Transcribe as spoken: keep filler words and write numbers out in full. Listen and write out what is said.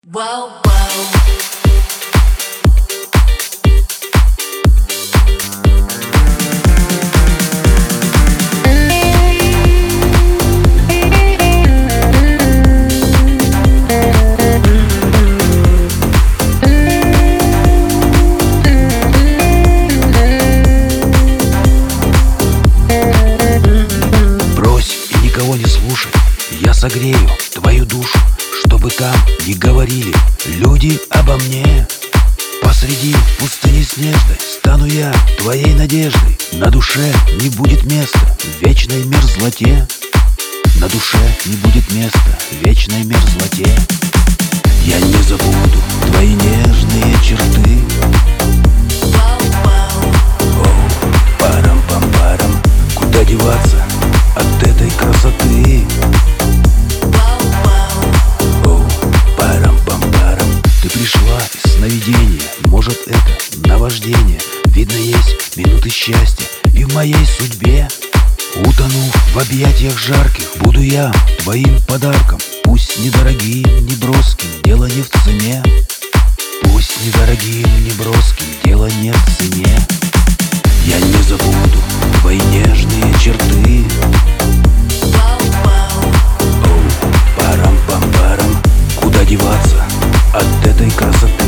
Wow, wow. Никого не слушай, я согрею твою душу, чтобы там не говорили люди обо мне. Посреди пустыни снежной стану я твоей надеждой. На душе не будет места в вечной мерзлоте. На душе не будет места в вечной мерзлоте. Я не забуду твои нежные черты. Оу, парам-пам-парам, куда деваться от этой красоты? Оу, парам-пам-парам, ты пришла из сновидения. Может, это наваждение? Видно, есть минуты счастья и в моей судьбе. Утонув в объятиях жарких, буду я твоим подарком. Пусть недорогим, не броским, дело не в цене. Пусть недорогим, не броским, дело не в цене. Я не забуду твои нежные черты. Оу, парам-пам-парам, куда деваться от этой красоты?